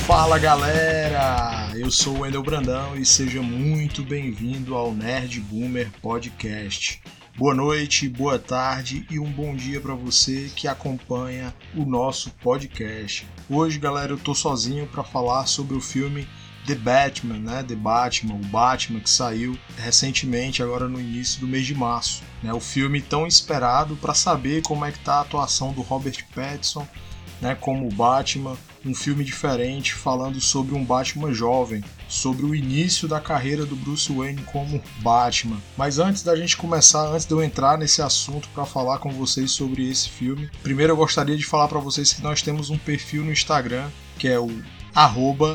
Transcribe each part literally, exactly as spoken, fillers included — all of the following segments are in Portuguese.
Fala galera, eu sou o Wendel Brandão e seja muito bem-vindo ao Nerd Boomer Podcast. Boa noite, boa tarde e um bom dia para você que acompanha o nosso podcast. Hoje, galera, eu tô sozinho para falar sobre o filme The Batman, né? The Batman, o Batman que saiu recentemente, agora no início do mês de março. Né? O filme tão esperado para saber como é que tá a atuação do Robert Pattinson, né, como o Batman, um filme diferente falando sobre um Batman jovem, sobre o início da carreira do Bruce Wayne como Batman. Mas antes da gente começar, antes de eu entrar nesse assunto para falar com vocês sobre esse filme, primeiro eu gostaria de falar para vocês que nós temos um perfil no Instagram, que é o arroba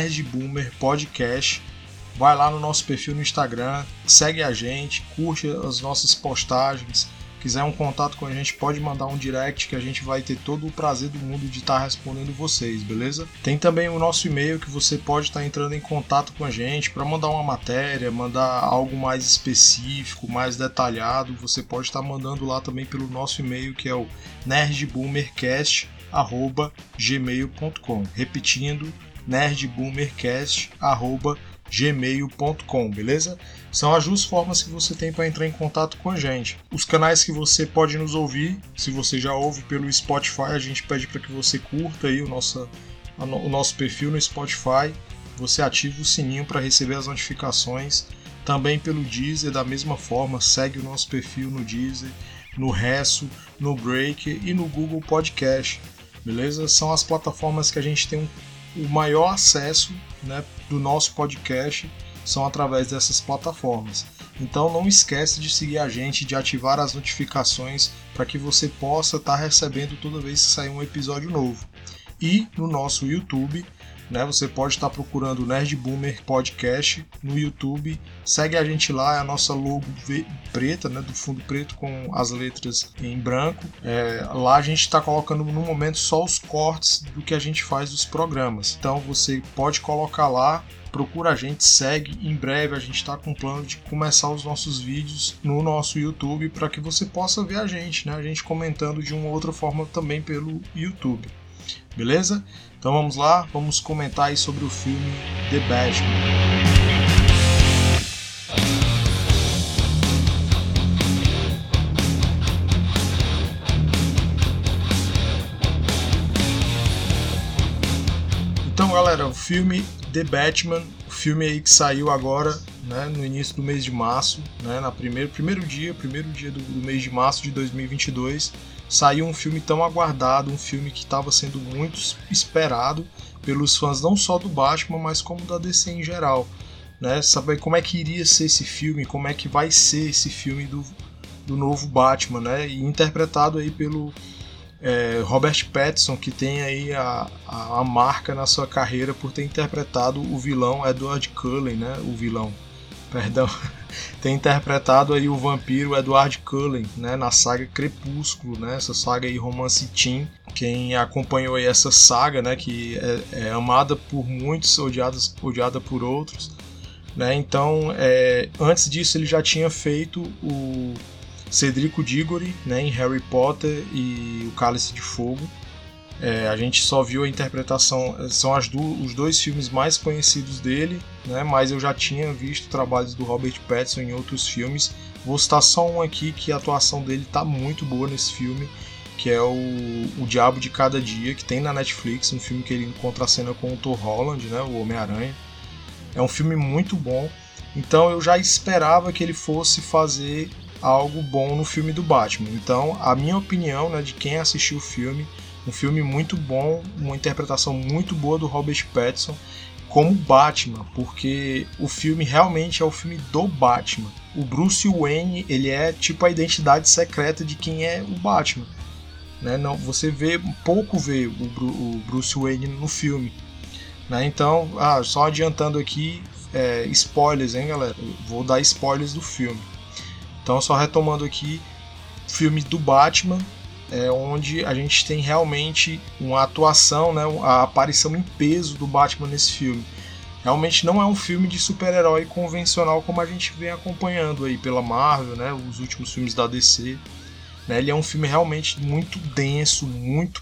nerdboomerpodcast. Vai lá no nosso perfil no Instagram, segue a gente, curte as nossas postagens. Quiser um contato com a gente, pode mandar um direct que a gente vai ter todo o prazer do mundo de estar respondendo vocês, beleza? Tem também o nosso e-mail que você pode estar entrando em contato com a gente para mandar uma matéria, mandar algo mais específico, mais detalhado. Você pode estar mandando lá também pelo nosso e-mail, que é o nerdboomercast arroba gmail ponto com. Repetindo, nerdboomercast arroba gmail ponto com, beleza? São as duas formas que você tem para entrar em contato com a gente. Os canais que você pode nos ouvir, se você já ouve pelo Spotify, a gente pede para que você curta aí o nosso, o nosso perfil no Spotify, você ativa o sininho para receber as notificações. Também pelo Deezer, da mesma forma, segue o nosso perfil no Deezer, no Resso, no Breaker e no Google Podcast, beleza? São as plataformas que a gente tem um, o maior acesso, né, do nosso podcast, são através dessas plataformas. Então não esquece de seguir a gente, de ativar as notificações para que você possa estar recebendo toda vez que sair um episódio novo. E no nosso YouTube, né, você pode estar procurando o Nerd Boomer Podcast no YouTube. Segue a gente lá, é a nossa logo preta, né, do fundo preto com as letras em branco. É, lá a gente está colocando no momento só os cortes do que a gente faz dos programas. Então você pode colocar lá, procura a gente, segue. Em breve a gente está com o plano de começar os nossos vídeos no nosso YouTube para que você possa ver a gente, né, a gente comentando de uma outra forma também pelo YouTube. Beleza? Então vamos lá, vamos comentar aí sobre o filme The Batman. Então galera, o filme The Batman, o filme aí que saiu agora, né, no início do mês de março, né, na primeiro, primeiro dia, primeiro dia do, do mês de março de dois mil e vinte e dois, saiu um filme tão aguardado, um filme que estava sendo muito esperado pelos fãs não só do Batman, mas como da D C em geral, né, saber como é que iria ser esse filme, como é que vai ser esse filme do, do novo Batman, né, e interpretado aí pelo é, Robert Pattinson, que tem aí a, a, a marca na sua carreira por ter interpretado o vilão Edward Cullen, né, o vilão, perdão, tem interpretado aí o vampiro Edward Cullen, né, na saga Crepúsculo, né, essa saga aí romance teen. Quem acompanhou aí essa saga, né, que é, é amada por muitos, odiada, odiada por outros, né, então é, antes disso ele já tinha feito o Cedrico Diggory, né, em Harry Potter e o Cálice de Fogo. É, a gente só viu a interpretação, são as do, os dois filmes mais conhecidos dele, né, mas eu já tinha visto trabalhos do Robert Pattinson em outros filmes. Vou citar só um aqui que a atuação dele tá muito boa nesse filme, que é o, o Diabo de Cada Dia, que tem na Netflix, um filme que ele encontra a cena com o Tom Holland, né, o Homem-Aranha. É um filme muito bom, então eu já esperava que ele fosse fazer algo bom no filme do Batman. Então a minha opinião, né, de quem assistiu o filme, um filme muito bom, uma interpretação muito boa do Robert Pattinson como Batman, porque o filme realmente é o filme do Batman. O Bruce Wayne, ele é tipo a identidade secreta de quem é o Batman, né? Não, você vê pouco vê o, o Bruce Wayne no filme, né? Então, ah, só adiantando aqui, é, spoilers, hein, galera? Eu vou dar spoilers do filme. Então, só retomando aqui, filme do Batman, é onde a gente tem realmente uma atuação, né, a aparição em peso do Batman nesse filme. Realmente não é um filme de super-herói convencional como a gente vem acompanhando aí pela Marvel, né, os últimos filmes da D C. Né, ele é um filme realmente muito denso, muito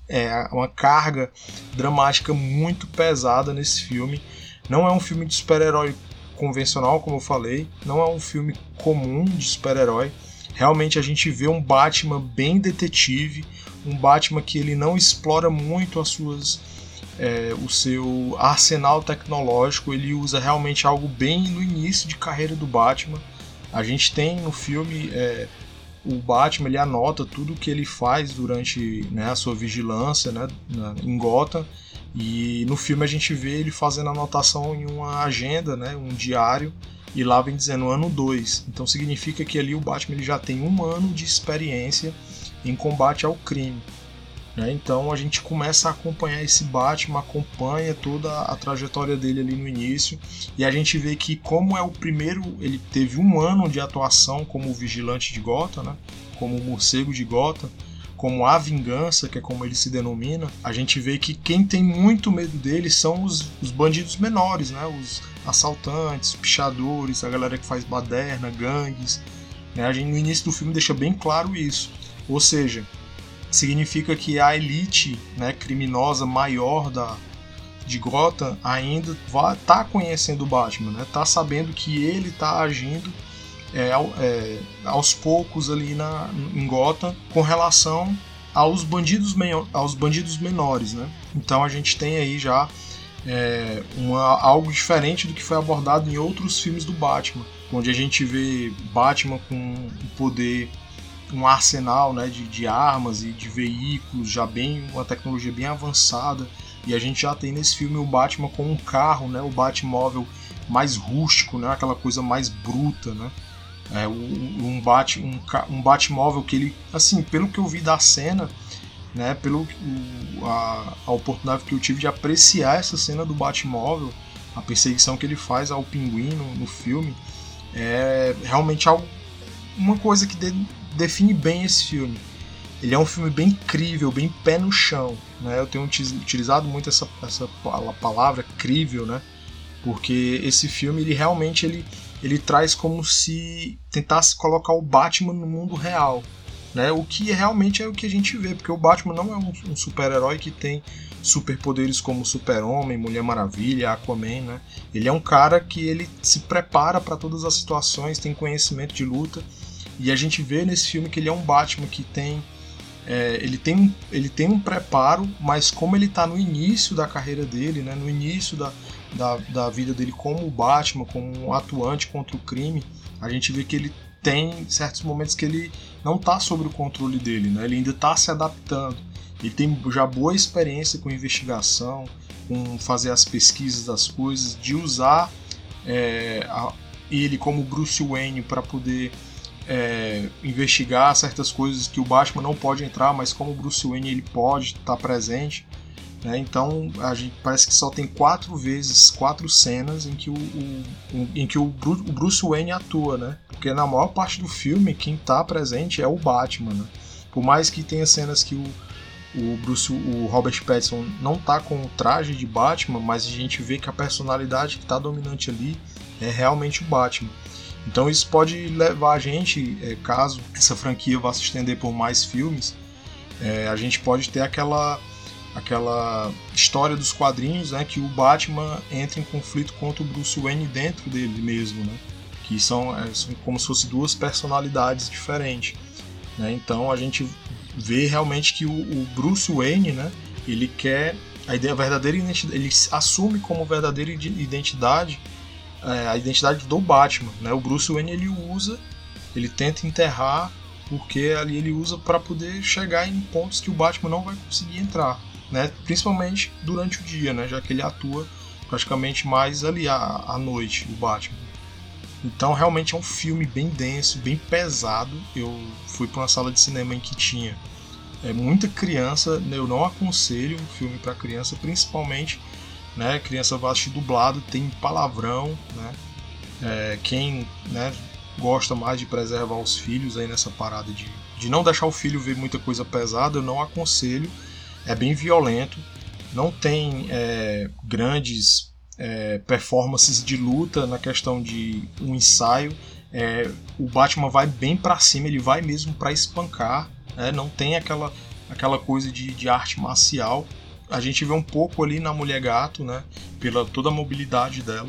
é, uma carga dramática muito pesada nesse filme. Não é um filme de super-herói convencional, como eu falei, não é um filme comum de super-herói. Realmente a gente vê um Batman bem detetive, um Batman que ele não explora muito as suas, é, o seu arsenal tecnológico, ele usa realmente algo bem no início de carreira do Batman. A gente tem no filme é, o Batman, ele anota tudo o que ele faz durante, né, a sua vigilância, né, em Gotham, e no filme a gente vê ele fazendo anotação em uma agenda, né, um diário, e lá vem dizendo ano dois. Então significa que ali o Batman ele já tem um ano de experiência em combate ao crime. Né? Então a gente começa a acompanhar esse Batman, acompanha toda a trajetória dele ali no início, e a gente vê que como é o primeiro, ele teve um ano de atuação como o vigilante de Gotham, né? Como o morcego de Gotham, como a vingança, que é como ele se denomina, a gente vê que quem tem muito medo dele são os, os bandidos menores, né? Os assaltantes, pichadores, a galera que faz baderna, gangues. Né? A gente no início do filme deixa bem claro isso. Ou seja, significa que a elite, né, criminosa maior da, de Gotham ainda está conhecendo o Batman, né, tá sabendo que ele está agindo é, é, aos poucos ali na, em Gotham com relação aos bandidos, aos bandidos menores. Né? Então a gente tem aí já é, uma, algo diferente do que foi abordado em outros filmes do Batman, onde a gente vê Batman com o poder, um arsenal, né, de, de armas e de veículos, já bem, uma tecnologia bem avançada, e a gente já tem nesse filme o Batman com um carro, né, o Batmóvel mais rústico, né, aquela coisa mais bruta, né, é, um, Bat, um, um Batmóvel que ele, assim, pelo que eu vi da cena, né, pelo a, a oportunidade que eu tive de apreciar essa cena do Batmóvel, a perseguição que ele faz ao Pinguim no, no filme, é realmente algo, uma coisa que de, define bem esse filme. Ele é um filme bem crível, bem pé no chão, né? Eu tenho utilizado muito essa, essa palavra crível, né? Porque esse filme ele realmente ele, ele traz como se tentasse colocar o Batman no mundo real, né? O que realmente é o que a gente vê, porque o Batman não é um, um super-herói que tem superpoderes como Super-Homem, Mulher Maravilha, Aquaman, né? Ele é um cara que ele se prepara para todas as situações, tem conhecimento de luta. E a gente vê nesse filme que ele é um Batman que tem, é, ele tem, um, ele tem um preparo, mas como ele está no início da carreira dele, né, no início da, da, da vida dele como Batman, como um atuante contra o crime, a gente vê que ele tem certos momentos que ele não está sob o controle dele, né, ele ainda está se adaptando. Ele tem já boa experiência com investigação, com fazer as pesquisas das coisas, de usar é, a, ele como Bruce Wayne para poder É, investigar certas coisas que o Batman não pode entrar, mas como o Bruce Wayne ele pode estar presente, né? Então a gente parece que só tem quatro vezes, quatro cenas em que o, o, em que o Bruce Wayne atua, né? Porque na maior parte do filme quem está presente é o Batman, né? Por mais que tenha cenas que o, o, Bruce, o Robert Pattinson não está com o traje de Batman, mas a gente vê que a personalidade que está dominante ali é realmente o Batman. Então isso pode levar a gente, é, caso essa franquia vá se estender por mais filmes, é, a gente pode ter aquela, aquela história dos quadrinhos, né, que o Batman entra em conflito contra o Bruce Wayne dentro dele mesmo, né, que são, é, são como se fossem duas personalidades diferentes. Né, então a gente vê realmente que o, o Bruce Wayne, né, ele quer a, ideia, a verdadeira identidade, ele assume como verdadeira identidade a identidade do Batman, né? O Bruce Wayne ele usa, ele tenta enterrar, porque ali ele usa para poder chegar em pontos que o Batman não vai conseguir entrar, né? Principalmente durante o dia, né? Já que ele atua praticamente mais ali à, à noite, o Batman. Então realmente é um filme bem denso, bem pesado. Eu fui para uma sala de cinema em que tinha é, muita criança, eu não aconselho um filme para criança, principalmente, né, criança vai assistir dublado, tem palavrão, né, é, quem, né, gosta mais de preservar os filhos aí nessa parada de, de não deixar o filho ver muita coisa pesada, eu não aconselho, é bem violento, não tem é, grandes é, performances de luta na questão de um ensaio, é, o Batman vai bem pra cima, ele vai mesmo pra espancar, né, não tem aquela aquela coisa de, de arte marcial. A gente vê um pouco ali na Mulher Gato, né, pela toda a mobilidade dela.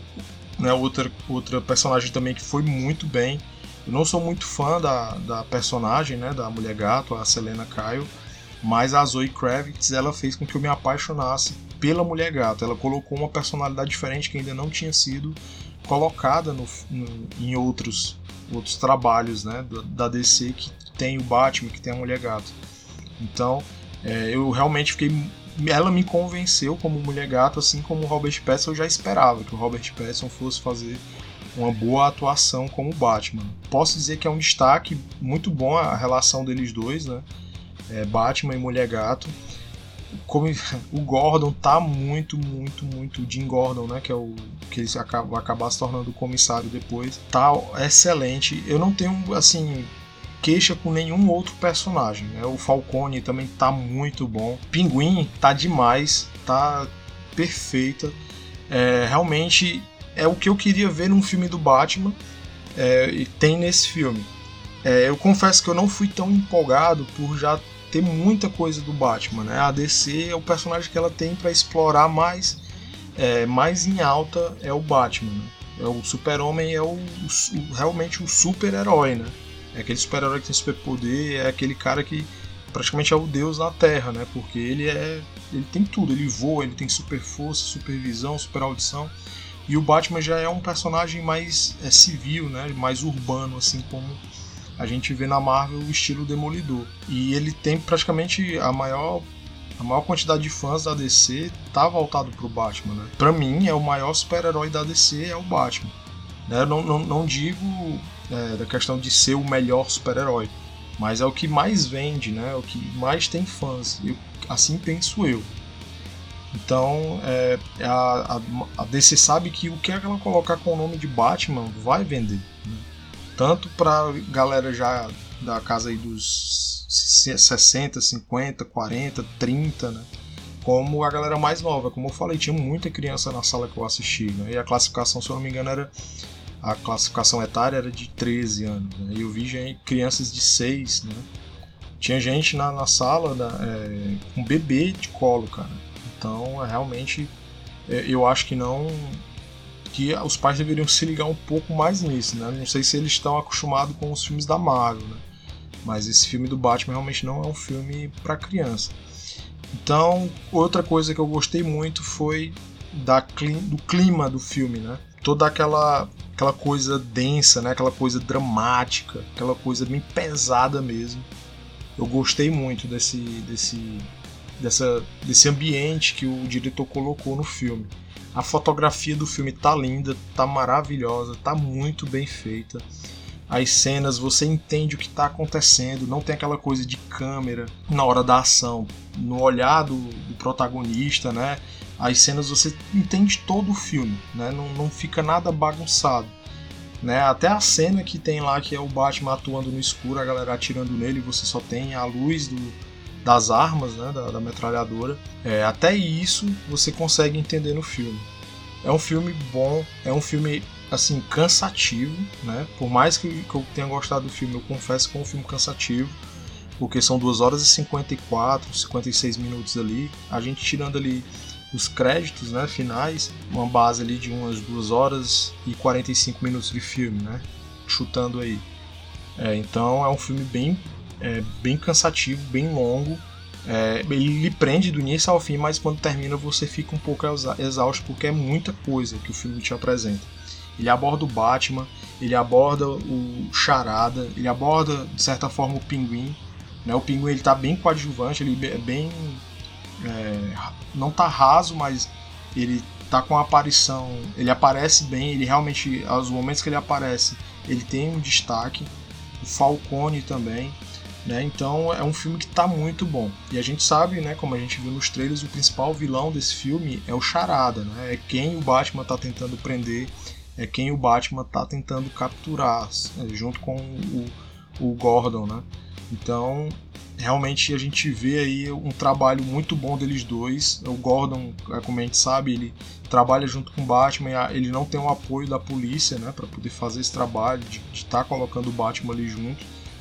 Né, outra, outra personagem também que foi muito bem. Eu não sou muito fã da, da personagem, né, da Mulher Gato, a Selena Kyle, mas a Zoe Kravitz, ela fez com que eu me apaixonasse pela Mulher Gato. Ela colocou uma personalidade diferente que ainda não tinha sido colocada no, no, em outros, outros trabalhos, né, da D C, que tem o Batman, que tem a Mulher Gato. Então, é, eu realmente fiquei... Ela me convenceu como Mulher Gato, assim como o Robert Pattinson. Eu já esperava que o Robert Pattinson fosse fazer uma boa atuação como Batman. Posso dizer que é um destaque muito bom a relação deles dois, né? É, Batman e Mulher Gato. Como o Gordon tá muito, muito, muito... Jim Gordon, né? Que é o que ele vai acabar se tornando o comissário depois. Tá excelente. Eu não tenho, assim, queixa com nenhum outro personagem, né? O Falcone também tá muito bom. Pinguim tá demais. Tá perfeita. É, realmente é o que eu queria ver num filme do Batman. É, e tem nesse filme. É, eu confesso que eu não fui tão empolgado por já ter muita coisa do Batman, né? A D C é o personagem que ela tem para explorar mais, é, mais em alta é o Batman, né? É o Super-Homem, é o, o, realmente o super-herói, né? É aquele super-herói que tem superpoder, é aquele cara que praticamente é o deus na Terra, né? Porque ele é, ele tem tudo, ele voa, ele tem super força, super visão, super audição. E o Batman já é um personagem mais é, civil, né? Mais urbano, assim como a gente vê na Marvel o estilo Demolidor. E ele tem praticamente a maior, a maior quantidade de fãs da D C tá voltado pro Batman, né? Pra mim, é o maior super-herói da D C é o Batman. Né? Eu não, não, não digo é, da questão de ser o melhor super-herói, mas é o que mais vende, né? É o que mais tem fãs. Eu, assim penso eu. Então, é, a, a, a D C sabe que o que ela colocar com o nome de Batman vai vender, né? Tanto pra galera já da casa aí dos sessenta, cinquenta, quarenta, trinta, né? Como a galera mais nova. Como eu falei, tinha muita criança na sala que eu assisti, né? E a classificação, se eu não me engano, era... A classificação etária era de treze anos, né? E eu vi gente, crianças de seis, né? Tinha gente na, na sala da, é, com bebê de colo, cara. Então, é, realmente, é, eu acho que não... que os pais deveriam se ligar um pouco mais nisso, né? Não sei se eles estão acostumados com os filmes da Marvel, né? Mas esse filme do Batman realmente não é um filme para criança. Então, outra coisa que eu gostei muito foi da, do clima do filme, né? Toda aquela, aquela coisa densa, né? Aquela coisa dramática, aquela coisa bem pesada mesmo. Eu gostei muito desse, desse, dessa, desse ambiente que o diretor colocou no filme. A fotografia do filme tá linda, tá maravilhosa, tá muito bem feita. As cenas, você entende o que está acontecendo, não tem aquela coisa de câmera na hora da ação, no olhar do, do protagonista, né? As cenas você entende todo o filme, né? Não, não fica nada bagunçado, né? Até a cena que tem lá, que é o Batman atuando no escuro, a galera atirando nele, você só tem a luz do, das armas, né? da, da metralhadora. É, até isso você consegue entender no filme. É um filme bom, é um filme assim, cansativo, né? Por mais que, que eu tenha gostado do filme, eu confesso que é um filme cansativo, porque são duas horas e cinquenta e quatro, cinquenta e seis minutos ali, a gente tirando ali os créditos, né, finais, uma base ali de umas duas horas e quarenta e cinco minutos de filme, né? Chutando aí. É, então é um filme bem, é, bem cansativo, bem longo. É, ele lhe prende do início ao fim, mas quando termina você fica um pouco exausto, porque é muita coisa que o filme te apresenta. Ele aborda o Batman, ele aborda o Charada, ele aborda, de certa forma, o Pinguim. Né? O Pinguim ele tá bem coadjuvante, ele é bem... É, não tá raso, mas ele tá com a aparição... Ele aparece bem, ele realmente... Aos momentos que ele aparece, ele tem um destaque. O Falcone também. Né? Então é um filme que tá muito bom. E a gente sabe, né, como a gente viu nos trailers, o principal vilão desse filme é o Charada. Né? É quem o Batman tá tentando prender... é quem o Batman tá tentando capturar, junto com o, o Gordon, né? Então, realmente a gente vê aí um trabalho muito bom deles dois. O Gordon, como a gente sabe, ele trabalha junto com o Batman, ele não tem o apoio da polícia, né, para poder fazer esse trabalho de estar colocando o Batman ali junto.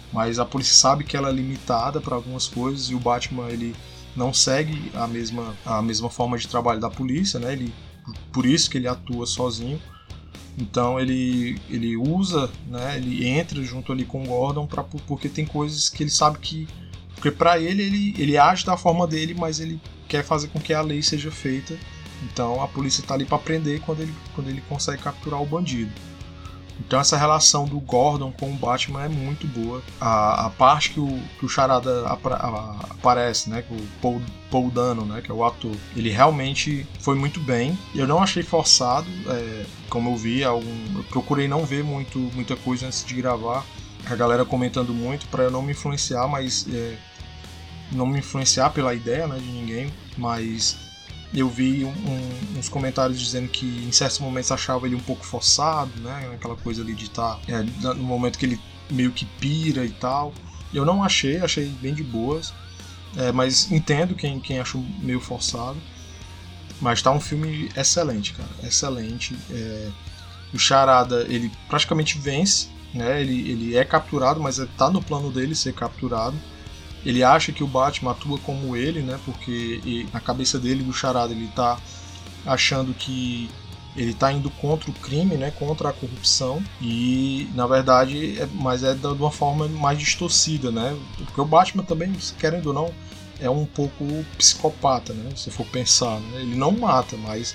mas a polícia sabe que ela é limitada para algumas coisas e o Batman ele não segue a mesma, a mesma forma de trabalho da polícia, né? Ele, por isso que ele atua sozinho. Então ele, ele usa, né? Ele entra junto ali com o Gordon pra, porque tem coisas que ele sabe que... Porque para ele, ele, ele age da forma dele, mas ele quer fazer com que a lei seja feita. Então a polícia está ali para prender quando ele, quando ele consegue capturar o bandido. Então essa relação do Gordon com o Batman é muito boa. A, a parte que o, que o Charada apra, a, aparece, né, que o Paul, Paul Dano, né, que é o ator, ele realmente foi muito bem. Eu não achei forçado, é, como eu vi, algum, eu procurei não ver muito, muita coisa antes de gravar. A galera comentando muito para eu não me influenciar, mas é, não me influenciar pela ideia, né, de ninguém, mas eu vi um, um, uns comentários dizendo que em certos momentos achava ele um pouco forçado, né? Aquela coisa ali de estar é, no momento que ele meio que pira e tal. Eu não achei, achei bem de boas, é, mas entendo quem, quem achou meio forçado. Mas tá um filme excelente, cara, excelente. É, o Charada, ele praticamente vence, né? Ele, ele é capturado, mas tá no plano dele ser capturado. Ele acha que o Batman atua como ele, né? Porque na cabeça dele, do Charada, ele tá achando que ele tá indo contra o crime, né? Contra a corrupção. E, na verdade, é, mas é de uma forma mais distorcida, né? Porque o Batman também, querendo ou não, é um pouco psicopata, né? Se for pensar, né? Ele não mata, mas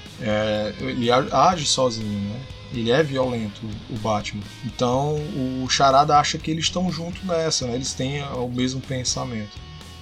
é, ele age sozinho, né? Ele é violento, o Batman. Então o Charada acha que eles estão juntos nessa, né? Eles têm o mesmo pensamento.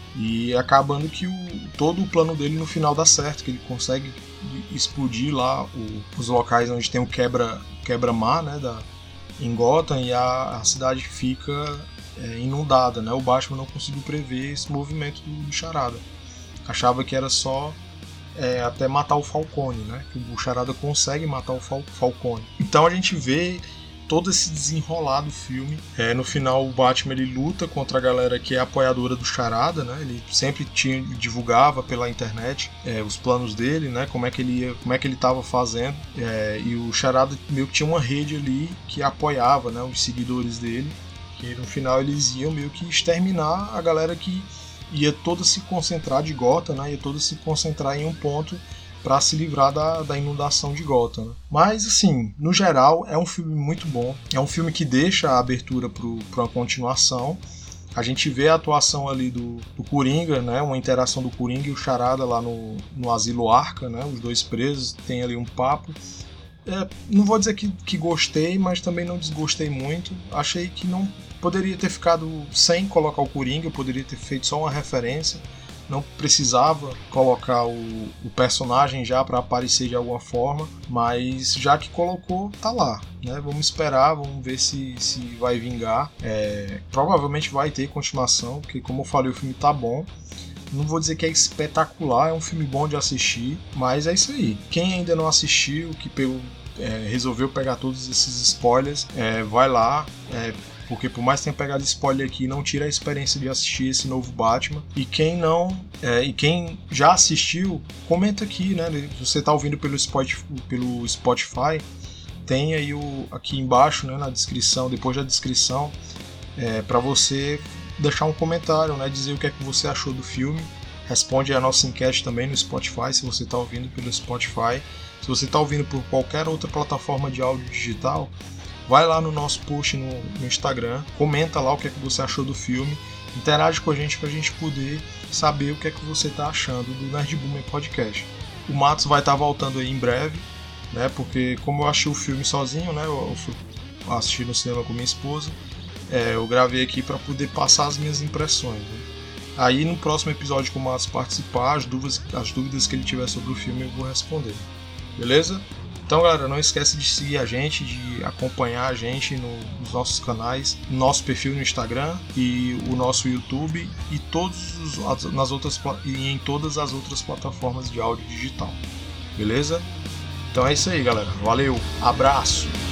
E acabando que o, todo o plano dele no final dá certo, que ele consegue explodir lá o, os locais onde tem o quebra, quebra-mar, né? Da, em Gotham, e a, a cidade fica é, inundada, né? O Batman não conseguiu prever esse movimento do, do Charada. Achava que era só... É, até matar o Falcone, né? Que o Charada consegue matar o Fal- Falcone. Então a gente vê todo esse desenrolar do filme. É, no final o Batman ele luta contra a galera que é apoiadora do Charada, né? Ele sempre tinha, divulgava pela internet é, os planos dele, né? Como é que ele ia, como é que ele estava fazendo. É, e o Charada meio que tinha uma rede ali que apoiava, né? Os seguidores dele. Que no final eles iam meio que exterminar a galera que ia toda se concentrar de Gotham, né? Ia toda se concentrar em um ponto para se livrar da, da inundação de Gotham, né? Mas assim, no geral é um filme muito bom, é um filme que deixa a abertura para uma continuação. A gente vê a atuação ali do, do Coringa, né? Uma interação do Coringa e o Charada lá no, no Asilo Arca, né? Os dois presos, tem ali um papo. É, não vou dizer que, que gostei, mas também não desgostei muito. Achei que não poderia ter ficado sem colocar o Coringa, poderia ter feito só uma referência. Não precisava colocar o, o personagem já para aparecer de alguma forma, mas já que colocou, tá lá, né? Vamos esperar, vamos ver se, se vai vingar. É, provavelmente vai ter continuação, porque como eu falei, o filme tá bom. Não vou dizer que é espetacular, é um filme bom de assistir, mas é isso aí. Quem ainda não assistiu, que pegou, é, resolveu pegar todos esses spoilers, é, vai lá, é, porque por mais que tenha pegado spoiler aqui, não tira a experiência de assistir esse novo Batman. E quem não, é, e quem já assistiu, comenta aqui, né? Se você está ouvindo pelo Spotify, pelo Spotify, tem aí o, aqui embaixo, né, na descrição, depois da descrição, é, para você deixar um comentário, né, dizer o que é que você achou do filme. Responde a nossa enquete também no Spotify, se você está ouvindo pelo Spotify. Se você está ouvindo por qualquer outra plataforma de áudio digital, vai lá no nosso post no, no Instagram, comenta lá o que é que você achou do filme, interage com a gente para a gente poder saber o que é que você está achando do Nerd Boomer Podcast. O Matos vai estar tá voltando aí em breve, né, porque como eu achei o filme sozinho, né, eu fui assistir no cinema com minha esposa, é, eu gravei aqui para poder passar as minhas impressões, né. Aí no próximo episódio que o Matos participar, as dúvidas, as dúvidas que ele tiver sobre o filme eu vou responder, beleza? Então, galera, não esquece de seguir a gente, de acompanhar a gente no, nos nossos canais, nosso perfil no Instagram e o nosso YouTube e todos os, nas outras, e em todas as outras plataformas de áudio digital, beleza? Então é isso aí, galera. Valeu, abraço!